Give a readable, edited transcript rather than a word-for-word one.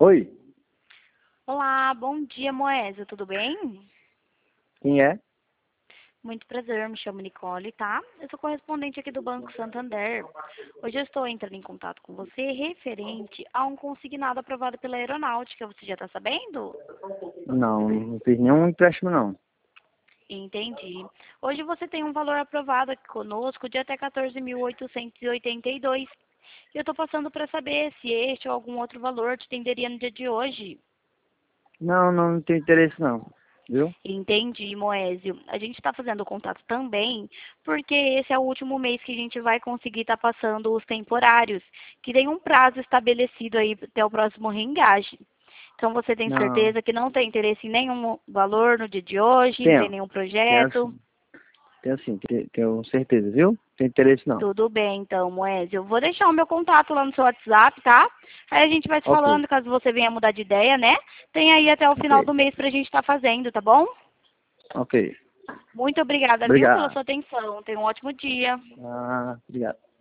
Oi, Olá, bom dia, Moésio, tudo bem? quem é? Muito prazer, me chamo Nicole, tá? Eu sou correspondente aqui do Banco Santander. Hoje eu estou entrando em contato com você referente a um consignado aprovado pela Aeronáutica, você já está sabendo? Não fiz nenhum empréstimo não. Entendi. Hoje você tem um valor aprovado aqui conosco de até 14.882. E eu estou passando para saber se este ou algum outro valor te atenderia no dia de hoje. Não tenho interesse não, viu? Entendi, Moésio. A gente está fazendo contato também porque esse é o último mês que a gente vai conseguir estar passando os temporários, que tem um prazo estabelecido aí até o próximo reengaje. Então você tem Não, certeza que não tem interesse em nenhum valor no dia de hoje, não tem tenho, nenhum tenho projeto? sim, tenho certeza, viu? Não tenho interesse não. Tudo bem, então, Moésio. Eu vou deixar o meu contato lá no seu WhatsApp, tá? Aí a gente vai se Ok, falando, caso você venha mudar de ideia, né? Tem aí até o ok, final do mês pra gente estar fazendo, tá bom? ok. Muito obrigada, viu, pela Obrigado. sua atenção. Tenha um ótimo dia. Obrigado.